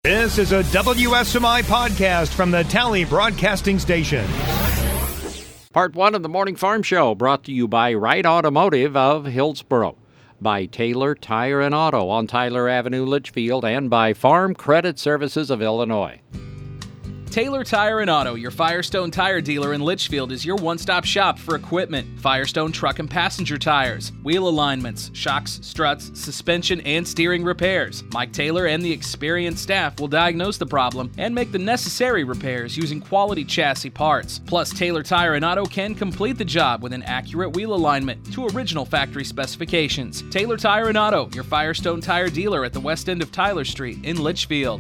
This is a WSMI podcast from the Tally Broadcasting Station. Part 1 of the Morning Farm Show brought to you by Wright Automotive of Hillsboro, by Taylor Tire and Auto on Tyler Avenue, Litchfield, and by Farm Credit Services of Illinois. Taylor Tire and Auto, your Firestone tire dealer in Litchfield, is your one-stop shop for equipment, Firestone truck and passenger tires, wheel alignments, shocks, struts, suspension, and steering repairs. Mike Taylor and the experienced staff will diagnose the problem and make the necessary repairs using quality chassis parts. Plus, Taylor Tire and Auto can complete the job with an accurate wheel alignment to original factory specifications. Taylor Tire and Auto, your Firestone tire dealer at the west end of Tyler Street in Litchfield.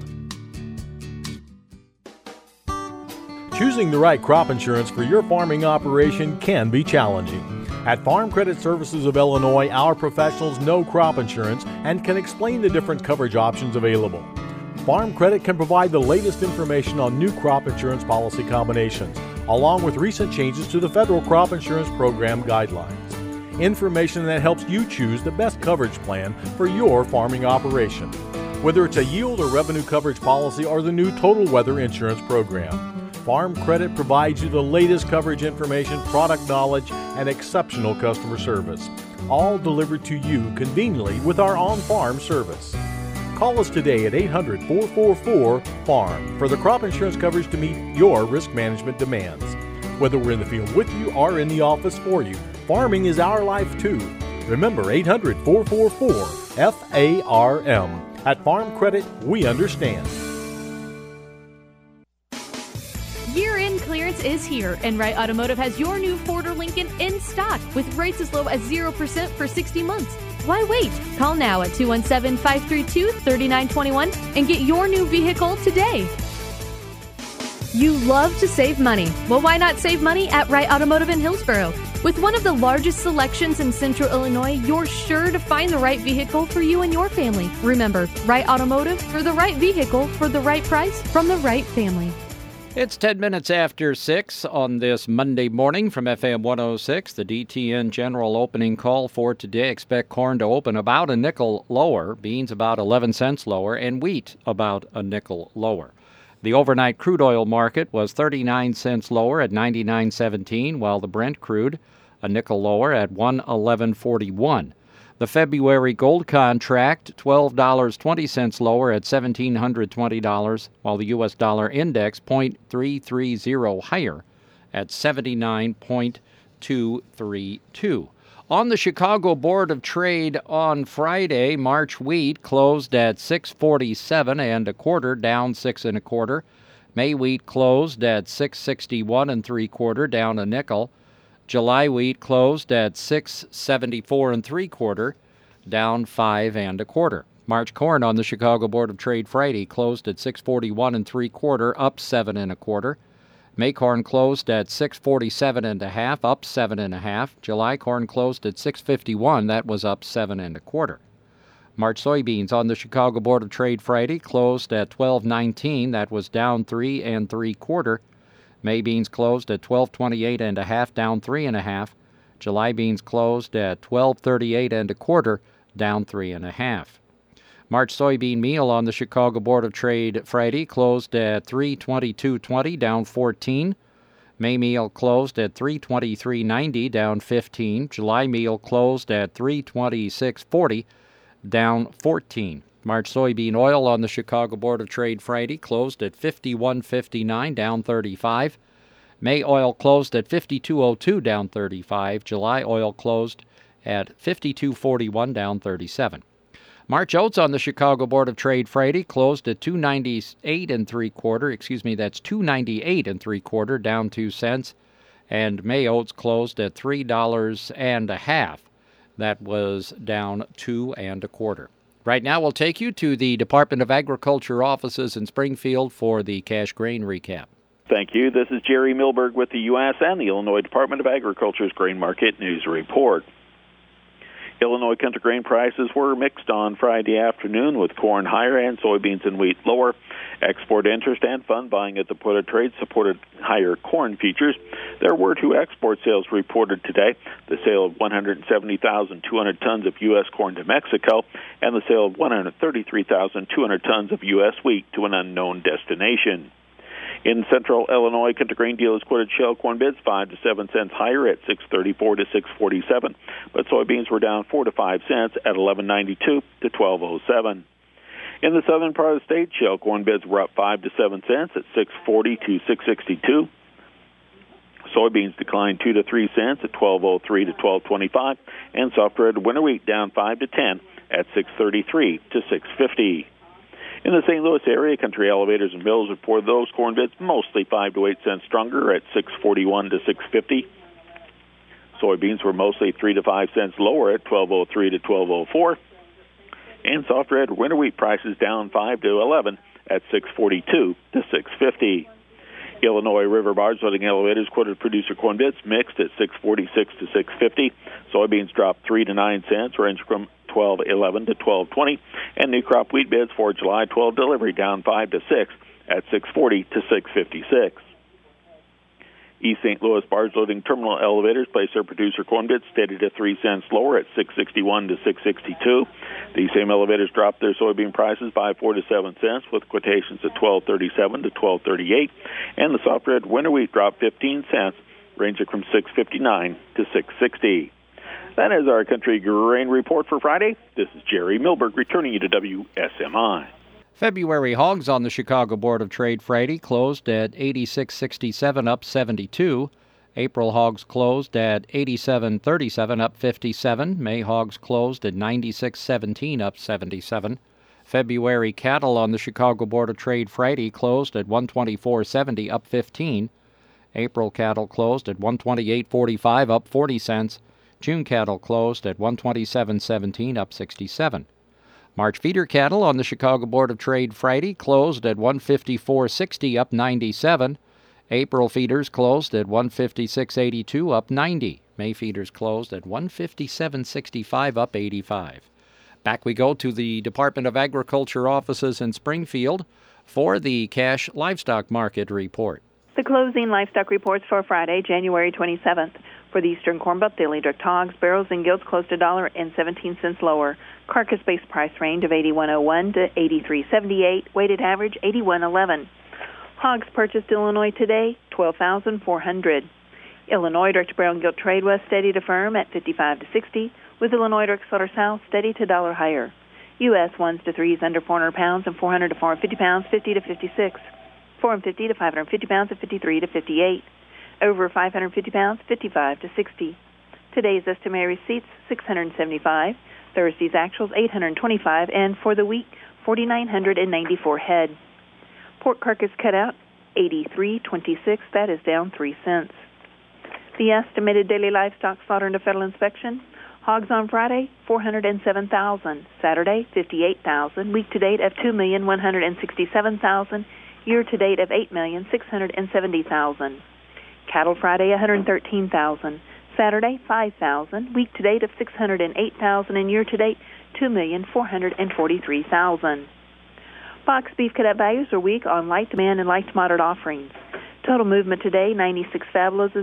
Choosing the right crop insurance for your farming operation can be challenging. At Farm Credit Services of Illinois, our professionals know crop insurance and can explain the different coverage options available. Farm Credit can provide the latest information on new crop insurance policy combinations, along with recent changes to the Federal Crop Insurance Program guidelines. Information that helps you choose the best coverage plan for your farming operation, whether it's a yield or revenue coverage policy or the new Total Weather Insurance Program. Farm Credit provides you the latest coverage information, product knowledge, and exceptional customer service, all delivered to you conveniently with our on-farm service. Call us today at 800-444-FARM for the crop insurance coverage to meet your risk management demands. Whether we're in the field with you or in the office for you, farming is our life too. Remember 800-444-FARM. At Farm Credit, we understand. Year-end clearance is here, and Wright Automotive has your new Ford or Lincoln in stock with rates as low as 0% for 60 months. Why wait? Call now at 217-532-3921 and get your new vehicle today. You love to save money. Well, why not save money at Wright Automotive in Hillsboro? With one of the largest selections in Central Illinois, you're sure to find the right vehicle for you and your family. Remember, Wright Automotive for the right vehicle for the right price from the right family. It's 10 minutes after 6 on this Monday morning from FM 106. The DTN general opening call for today. Expect corn to open about a nickel lower, beans about 11 cents lower, and wheat about a nickel lower. The overnight crude oil market was 39 cents lower at 99.17, while the Brent crude a nickel lower at 111.41. The February gold contract, $12.20 lower at $1,720, while the U.S. dollar index 0.330 higher at 79.232. On the Chicago Board of Trade on Friday, March wheat closed at $6.47 and a quarter, down 6 1/4. May wheat closed at $6.61 3/4, down a nickel. July wheat closed at $6.74 3/4, down 5 1/4. March corn on the Chicago Board of Trade Friday closed at $6.41 3/4, up 7 1/4. May corn closed at $6.47 1/2, up 7 1/2. July corn closed at $6.51, that was up 7 1/4. March soybeans on the Chicago Board of Trade Friday closed at $12.19, that was down 3 3/4. May beans closed at $12.28 1/2, down 3 1/2. July beans closed at $12.38 1/4, down 3 1/2. March soybean meal on the Chicago Board of Trade Friday closed at $3.2220, down 14. May meal closed at $3.2390, down 15. July meal closed at $3.2640, down 14. March soybean oil on the Chicago Board of Trade Friday closed at $51.59, down 35. May oil closed at $52.02, down 35. July oil closed at $52.41, down 37. March oats on the Chicago Board of Trade Friday closed at $2.98 3/4. That's $2.98 3/4, down 2 cents. And May oats closed at $3 1/2. That was down 2 1/4. Right now, we'll take you to the Department of Agriculture offices in Springfield for the cash grain recap. Thank you. This is Jerry Milberg with the U.S. and the Illinois Department of Agriculture's Grain Market News Report. Illinois country grain prices were mixed on Friday afternoon, with corn higher and soybeans and wheat lower. Export interest and fund buying at the Board of Trade supported higher corn futures. There were 2 export sales reported today: the sale of 170,200 tons of U.S. corn to Mexico and the sale of 133,200 tons of U.S. wheat to an unknown destination. In central Illinois, country grain dealers quoted shell corn bids 5 to 7 cents higher at $6.34 to $6.47, but soybeans were down 4 to 5 cents at $11.92 to $12.07. In the southern part of the state, shell corn bids were up 5 to 7 cents at $6.40 to $6.62. Soybeans declined 2 to 3 cents at $12.03 to $12.25, and soft red winter wheat down 5 to 10 at $6.33 to $6.50. In the St. Louis area, country elevators and mills reported those corn bids mostly 5 to 8 cents stronger at $6.41 to $6.50. Soybeans were mostly 3 to 5 cents lower at $12.03 to $12.04. And soft red winter wheat prices down 5 to 11 at $6.42 to $6.50. Illinois River barge loading elevators quoted producer corn bids mixed at $6.46 to $6.50. Soybeans dropped 3 to 9 cents, ranging from $12.11 to $12.20, and new crop wheat bids for July 12 delivery down 5 to 6 at $6.40 to $6.56. East St. Louis barge loading terminal elevators placed their producer corn bids steady to 3 cents lower at $6.61 to $6.62. These same elevators dropped their soybean prices by 4 to 7 cents, with quotations at $12.37 to $12.38, and the soft red winter wheat dropped 15 cents, ranging from $6.59 to $6.60. That is our country grain report for Friday. This is Jerry Milberg returning you to WSMI. February hogs on the Chicago Board of Trade Friday closed at 86.67, up 72. April hogs closed at 87.37, up 57. May hogs closed at 96.17, up 77. February cattle on the Chicago Board of Trade Friday closed at 124.70, up 15. April cattle closed at 128.45, up 40 cents. June cattle closed at 127.17, up 67. March feeder cattle on the Chicago Board of Trade Friday closed at 154.60, up 97. April feeders closed at 156.82, up 90. May feeders closed at 157.65, up 85. Back we go to the Department of Agriculture offices in Springfield for the cash livestock market report. The closing livestock reports for Friday, January 27th. For the Eastern Corn Belt, daily direct hogs, barrels, and gilts closed $1.17 lower. Carcass base price range of $81.01 to $83.78. Weighted average $81.11. Hogs purchased Illinois today, 12,400. Illinois direct brown gilt trade was steady to firm at 55 to 60, with Illinois direct slaughter south steady to $1 higher. U.S. 1s to 3s under 400 pounds and 400 to 450 pounds, 50 to 56. 450 to 550 pounds at 53 to 58. Over 550 pounds, 55 to 60. Today's estimated receipts, 675. Thursday's actuals, 825. And for the week, 4,994 head. Pork carcass cutout, 83.26. That is down 3 cents. The estimated daily livestock slaughter into federal inspection, hogs on Friday, 407,000. Saturday, 58,000. Week to date of 2,167,000. Year to date of 8,670,000. Cattle Friday, 113,000. Saturday, 5,000. Week to date of 608,000, and year to date, 2,443,000. Box beef cutout values are weak on light demand and light to moderate offerings. Total movement today: 96 fabulous,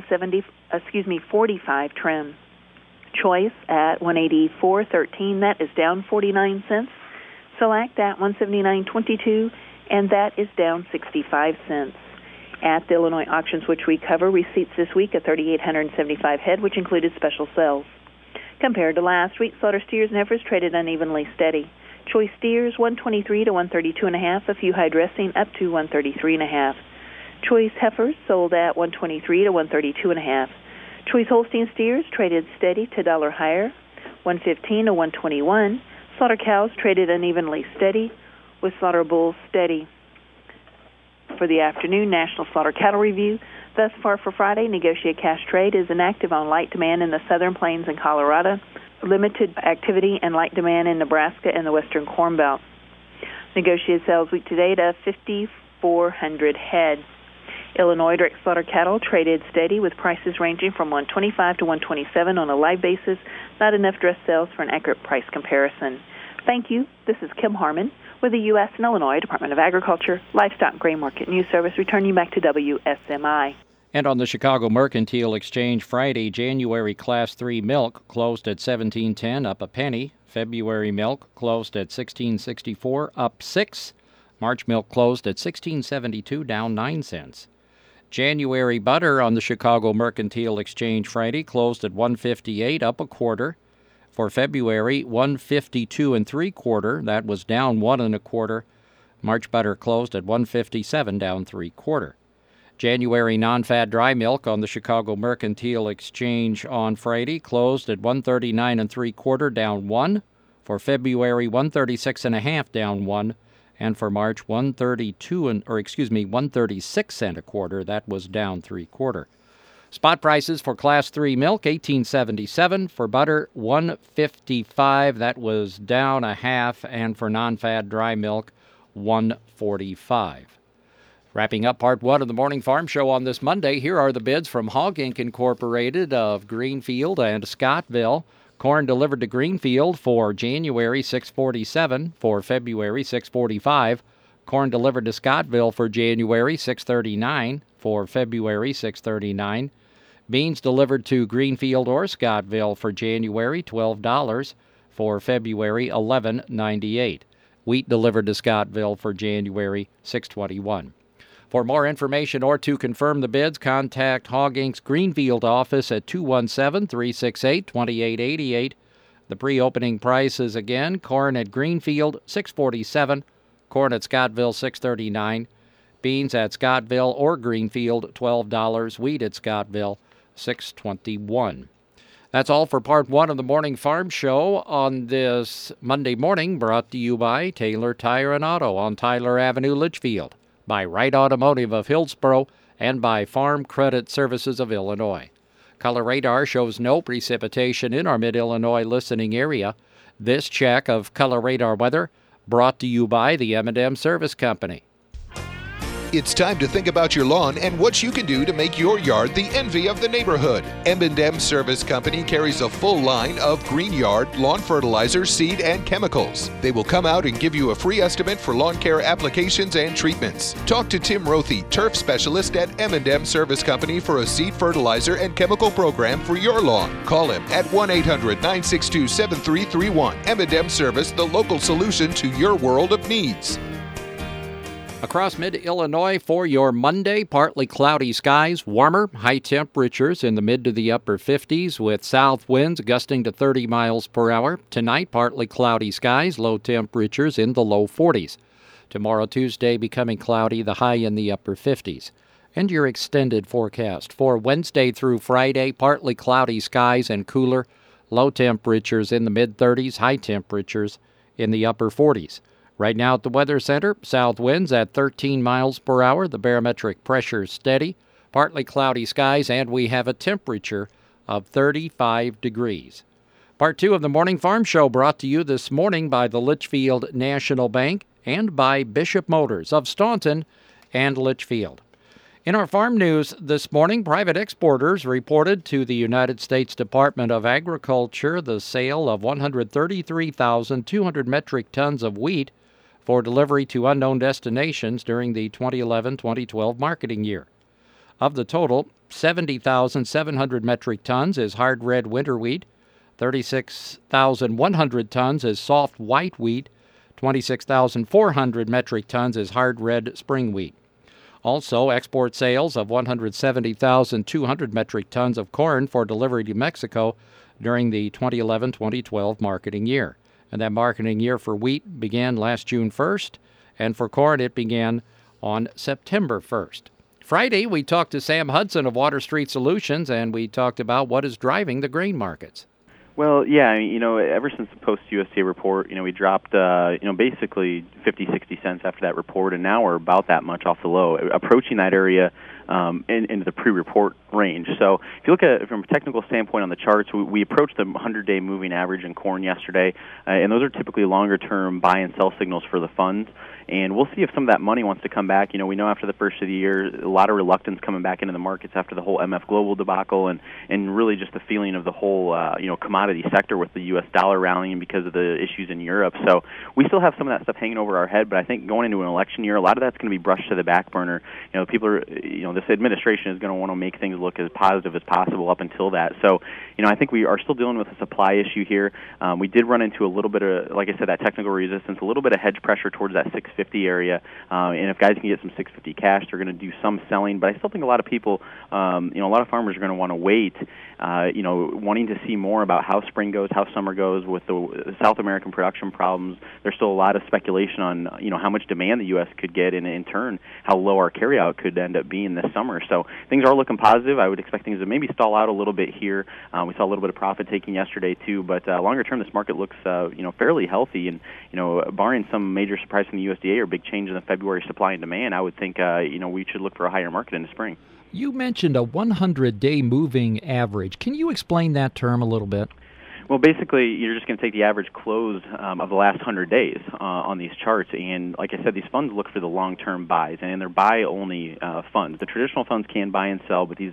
45 trim. Choice at 184.13. That is down 49 cents. Select at 179.22, and that is down 65 cents. At the Illinois auctions, which we cover, receipts this week at 3,875 head, which included special sales. Compared to last week, slaughter steers and heifers traded unevenly steady. Choice steers 123 to 132.5, a few high dressing up to 133.5. Choice heifers sold at 123 to 132.5. Choice Holstein steers traded steady to $1 higher, 115 to 121. Slaughter cows traded unevenly steady, with slaughter bulls steady. For the afternoon National Slaughter Cattle Review, thus far for Friday, negotiated cash trade is inactive on light demand in the Southern Plains and Colorado, limited activity and light demand in Nebraska and the Western Corn Belt. Negotiated sales week to date of 5,400 head. Illinois direct slaughter cattle traded steady with prices ranging from $125 to $127 on a live basis. Not enough dress sales for an accurate price comparison. Thank you. This is Kim Harmon with the U.S. and Illinois Department of Agriculture Livestock and Grain Market News Service, returning you back to WSMI. And on the Chicago Mercantile Exchange Friday, January Class 3 milk closed at $17.10, up a penny. February milk closed at $16.64, up 6. March milk closed at $16.72, down 9 cents. January butter on the Chicago Mercantile Exchange Friday closed at $1.58, up a quarter. For February, $1.52 3/4. That was down 1 1/4. March butter closed at $1.57, down 3/4. January non-fat dry milk on the Chicago Mercantile Exchange on Friday closed at $1.39 3/4, down 1. For February, $1.36 1/2, down 1. And for March, $1.36 1/4. That was down 3/4. Spot prices for Class 3 milk, $18.77. For butter, $1.55. That was down 1/2. And for non-fat dry milk, $1.45. Wrapping up Part 1 of the Morning Farm Show on this Monday, here are the bids from Hog Inc. Incorporated of Greenfield and Scottville. Corn delivered to Greenfield for January, $6.47. For February, $6.45. Corn delivered to Scottville for January, $6.39. For February, $6.39. Beans delivered to Greenfield or Scottville for January, $12. For February, $11.98. Wheat delivered to Scottville for January, $6.21. For more information or to confirm the bids, contact Hog Inc.'s Greenfield office at 217-368-2888. The pre-opening prices again, corn at Greenfield, $6.47. Corn at Scottville, $6.39. Beans at Scottville or Greenfield, $12. Wheat at Scottville, $6.21. That's all for Part 1 of the Morning Farm Show on this Monday morning, brought to you by Taylor Tire and Auto on Tyler Avenue, Litchfield, by Wright Automotive of Hillsboro, and by Farm Credit Services of Illinois. Color radar shows no precipitation in our mid-Illinois listening area. This check of color radar weather brought to you by the M&M Service Company. It's time to think about your lawn and what you can do to make your yard the envy of the neighborhood. M&M Service Company carries a full line of green yard, lawn fertilizer, seed, and chemicals. They will come out and give you a free estimate for lawn care applications and treatments. Talk to Tim Rothy, turf specialist at M&M Service Company, for a seed fertilizer and chemical program for your lawn. Call him at 1-800-962-7331. M&M Service, the local solution to your world of needs. Across mid-Illinois for your Monday, partly cloudy skies, warmer, high temperatures in the mid to the upper 50s with south winds gusting to 30 miles per hour. Tonight, partly cloudy skies, low temperatures in the low 40s. Tomorrow, Tuesday, becoming cloudy, the high in the upper 50s. And your extended forecast for Wednesday through Friday, partly cloudy skies and cooler, low temperatures in the mid-30s, high temperatures in the upper 40s. Right now at the Weather Center, south winds at 13 miles per hour. The barometric pressure steady, partly cloudy skies, and we have a temperature of 35 degrees. Part 2 of the Morning Farm Show brought to you this morning by the Litchfield National Bank and by Bishop Motors of Staunton and Litchfield. In our farm news this morning, private exporters reported to the United States Department of Agriculture the sale of 133,200 metric tons of wheat for delivery to unknown destinations during the 2011-2012 marketing year. Of the total, 70,700 metric tons is hard red winter wheat, 36,100 tons is soft white wheat, 26,400 metric tons is hard red spring wheat. Also, export sales of 170,200 metric tons of corn for delivery to Mexico during the 2011-2012 marketing year. And that marketing year for wheat began last June 1st, and for corn it began on September 1st. Friday, we talked to Sam Hudson of Water Street Solutions, and we talked about what is driving the grain markets. Well, yeah, ever since the post-USDA report, we dropped, basically 50, 60 cents after that report, and now we're about that much off the low, approaching that area into the pre-report range. So if you look at it from a technical standpoint on the charts, we approached the 100-day moving average in corn yesterday, and those are typically longer-term buy and sell signals for the funds. and we'll see if some of that money wants to come back. We know after the first of the year, a lot of reluctance coming back into the markets after the whole MF Global debacle, and really just the feeling of the whole commodity sector with the U.S. dollar rallying because of the issues in Europe. So we still have some of that stuff hanging over our head, but I think going into an election year, a lot of that's going to be brushed to the back burner. People are, this administration is going to want to make things look as positive as possible up until that. So, I think we are still dealing with a supply issue here. We did run into a little bit of, like I said, that technical resistance, a little bit of hedge pressure towards that 650 area. And if guys can get some 650 cash, they're going to do some selling. But I still think a lot of people, a lot of farmers are going to want to wait, wanting to see more about how spring goes, how summer goes with the South American production problems. There's still a lot of speculation on, how much demand the U.S. could get, and in turn, how low our carryout could end up being this summer. So things are looking positive. I would expect things to maybe stall out a little bit here. We saw a little bit of profit taking yesterday too, but longer term, this market looks, fairly healthy. And barring some major surprise from the USDA or big change in the February supply and demand, I would think, we should look for a higher market in the spring. You mentioned a 100-day moving average. Can you explain that term a little bit? Well, basically, you're just going to take the average close of the last 100 days on these charts. And like I said, these funds look for the long-term buys, and they're buy-only funds. The traditional funds can buy and sell, but these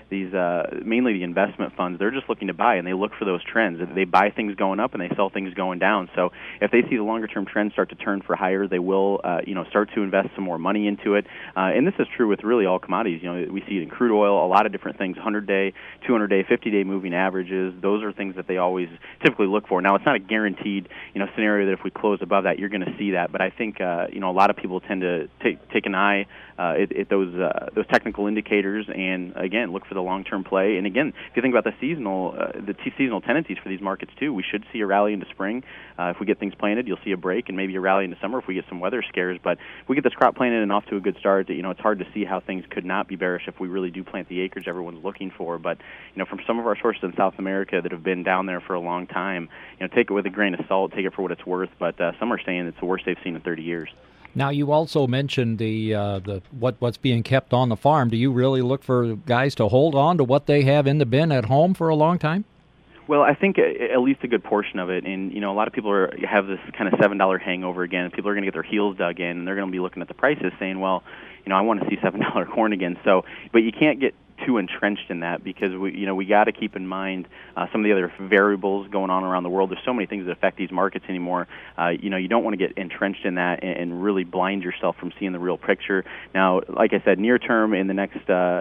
mainly the investment funds, they're just looking to buy, and they look for those trends. They buy things going up and they sell things going down. So if they see the longer term trends start to turn for higher, they will start to invest some more money into it. And this is true with really all commodities. We see it in crude oil, a lot of different things, 100-day, 200-day, 50-day moving averages. Those are things that they always typically look for. Now, it's not a guaranteed scenario that if we close above that, you're going to see that. But I think a lot of people tend to take an eye at those technical indicators, and again, look for the long-term play. And again, if you think about the seasonal tendencies for these markets too, we should see a rally into spring. If we get things planted, you'll see a break, and maybe a rally into summer if we get some weather scares. But if we get this crop planted and off to a good start, it's hard to see how things could not be bearish if we really do plant the acreage everyone's looking for. But from some of our sources in South America that have been down there for a long time, take it with a grain of salt, take it for what it's worth. But some are saying it's the worst they've seen in 30 years. Now, you also mentioned what's being kept on the farm. Do you really look for guys to hold on to what they have in the bin at home for a long time? Well, I think at least a good portion of it, and a lot of people have this kind of $7 hangover again. People are going to get their heels dug in, and they're going to be looking at the prices, saying, "Well, I want to see $7 corn again." So, but you can't get too entrenched in that, because we got to keep in mind some of the other variables going on around the world. There's so many things that affect these markets anymore. You don't want to get entrenched in that and really blind yourself from seeing the real picture. Now, like I said, near term in the next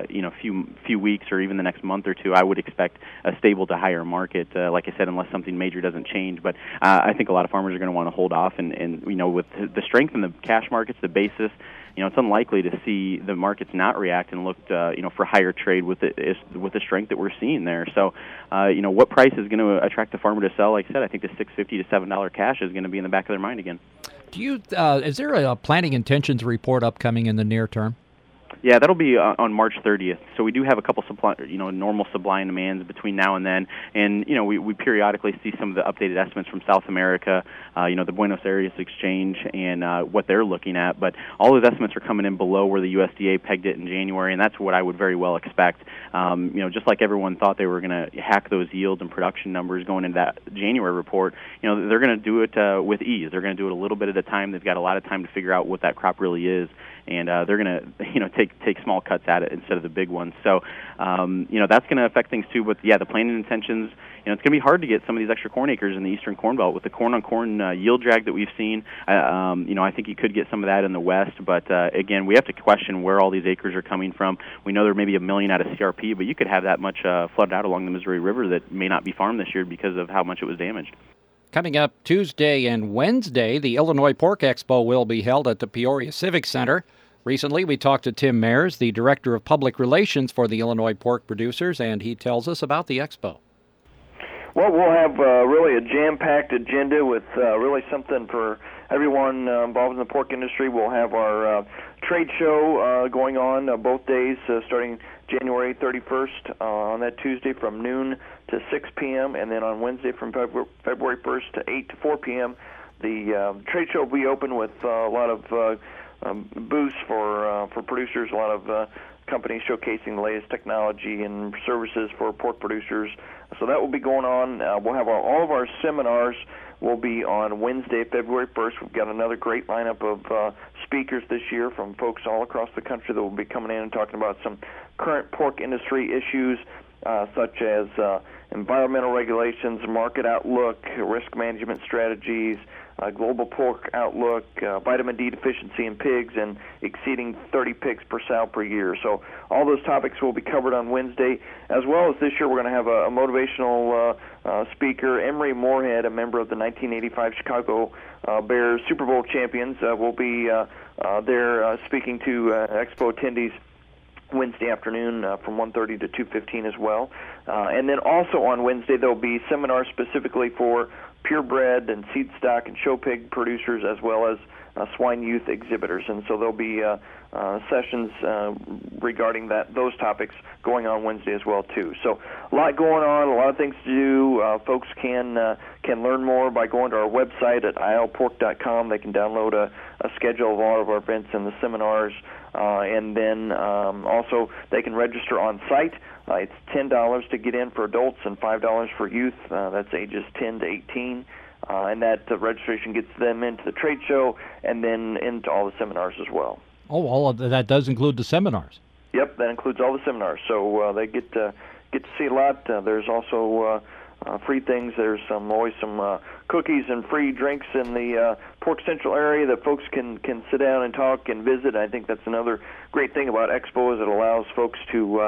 few weeks or even the next month or two, I would expect a stable to higher market. Like I said, unless something major doesn't change. But I think a lot of farmers are going to want to hold off, and with the strength in the cash markets, the basis, it's unlikely to see the markets not react and look, for higher trade with the strength that we're seeing there. So, what price is going to attract the farmer to sell? Like I said, I think the $6.50 to $7 cash is going to be in the back of their mind again. Is there a planting intentions report upcoming in the near term? Yeah, that'll be on March 30th. So we do have a couple normal supply and demands between now and then, and we periodically see some of the updated estimates from South America, the Buenos Aires Exchange, and what they're looking at. But all those estimates are coming in below where the USDA pegged it in January, and that's what I would very well expect. Just like everyone thought they were going to hack those yields and production numbers going into that January report, they're going to do it with ease. They're going to do it a little bit at a time. They've got a lot of time to figure out what that crop really is, and they're going to take small cuts at it instead of the big ones. So that's going to affect things too. But yeah, the planting intentions, it's going to be hard to get some of these extra corn acres in the eastern corn belt with the corn on corn yield drag that we've seen. I think you could get some of that in the west, but again, we have to question where all these acres are coming from. We know there may be 1 million out of CRP, but you could have that much flooded out along the Missouri River that may not be farmed this year because of how much it was damaged. Coming up Tuesday and Wednesday, the Illinois Pork Expo will be held at the Peoria Civic Center. Recently, we talked to Tim Mayers, the Director of Public Relations for the Illinois Pork Producers, and he tells us about the expo. Well, we'll have really a jam-packed agenda with really something for everyone involved in the pork industry. We'll have our trade show going on both days, starting January 31st on that Tuesday from noon to 6 p.m., and then on Wednesday from February 1st to 8 to 4 p.m. The trade show will be open with a lot of booths for producers, a lot of companies showcasing the latest technology and services for pork producers. So that will be going on. We'll have all of our seminars will be on Wednesday, February 1st. We've got another great lineup of speakers this year from folks all across the country that will be coming in and talking about some current pork industry issues, such as environmental regulations, market outlook, risk management strategies, global pork outlook, vitamin D deficiency in pigs, and exceeding 30 pigs per sow per year. So all those topics will be covered on Wednesday, as well as this year we're going to have a motivational speaker. Emery Moorhead, a member of the 1985 Chicago Bears Super Bowl champions, will be there speaking to Expo attendees Wednesday afternoon from 1:30 to 2:15 as well. And then also on Wednesday there will be seminars specifically for purebred and seed stock and show pig producers, as well as swine youth exhibitors. And so there'll be sessions regarding those topics going on Wednesday as well too. So a lot going on, a lot of things to do. Folks can learn more by going to our website at ilpork.com. They can download a schedule of all of our events and the seminars. And then also they can register on site. It's $10 to get in for adults and $5 for youth. That's ages 10 to 18. And that registration gets them into the trade show and then into all the seminars as well. Oh, all of that does include the seminars. Yep, that includes all the seminars. So they get to see a lot. There's also free things. There's always some cookies and free drinks in the Pork Central area that folks can sit down and talk and visit. I think that's another great thing about Expo, is it allows folks to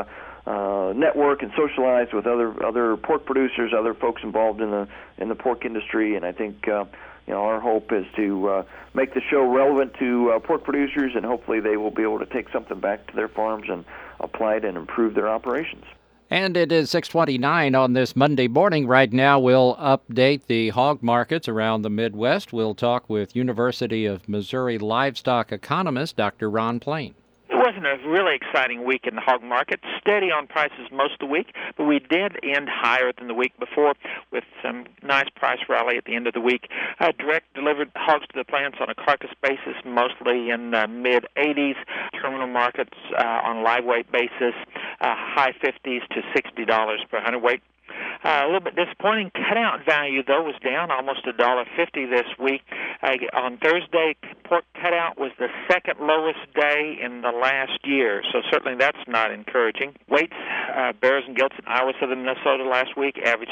network and socialize with other pork producers, other folks involved in the pork industry. And I think our hope is to make the show relevant to pork producers, and hopefully they will be able to take something back to their farms and apply it and improve their operations. And it is 6:29 on this Monday morning. Right now, we'll update the hog markets around the Midwest. We'll talk with University of Missouri livestock economist Dr. Ron Plain. It wasn't a really exciting week in the hog market. Steady on prices most of the week, but we did end higher than the week before with some nice price rally at the end of the week. Direct delivered hogs to the plants on a carcass basis, mostly in the mid-80s. Terminal markets on a live weight basis, high 50s to $60 per hundredweight. A little bit disappointing. Cutout value, though, was down almost $1.50 this week. On Thursday, pork cutout was the second lowest day in the last year, so certainly that's not encouraging. Weights, bears and gilts in Iowa, southern Minnesota last week averaged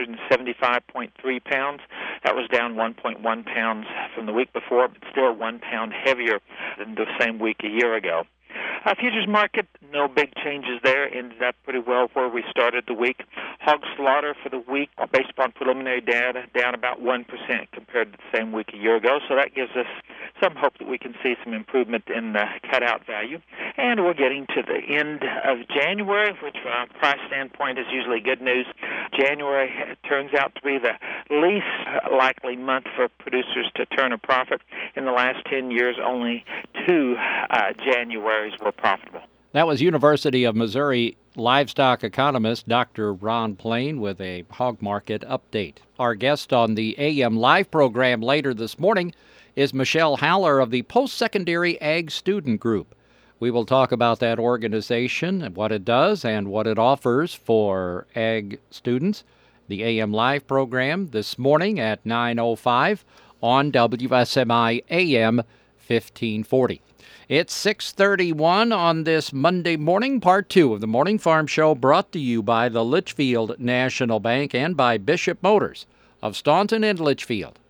275.3 pounds. That was down 1.1 pounds from the week before, but still 1 pound heavier than the same week a year ago. Futures market, no big changes there. Ended up pretty well where we started the week. Hog slaughter for the week, based upon preliminary data, down about 1% compared to the same week a year ago. So that gives us some hope that we can see some improvement in the cutout value. And we're getting to the end of January, which from a price standpoint is usually good news. January turns out to be the least likely month for producers to turn a profit. In the last 10 years, only 2 Januaries were profitable. That was University of Missouri livestock economist Dr. Ron Plain with a hog market update. Our guest on the AM Live program later this morning is Michelle Haller of the Post-Secondary Ag Student Group. We will talk about that organization and what it does and what it offers for ag students. The AM Live program this morning at 9:05 on WSMI AM 1540. It's 6:31 on this Monday morning, part 2 of the Morning Farm Show, brought to you by the Litchfield National Bank and by Bishop Motors of Staunton and Litchfield.